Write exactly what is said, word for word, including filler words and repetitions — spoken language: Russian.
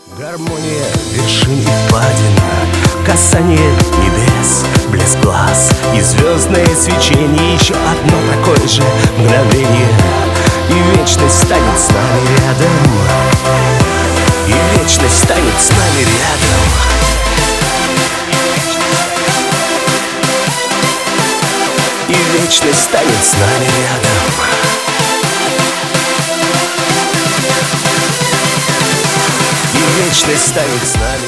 Гармония вершин и впадин, касание небес, блеск глаз и звездное свечение. Еще одно такое же мгновение, и вечность станет с нами рядом. И вечность станет с нами рядом. И вечность станет с нами рядом. И вечность станет с нами.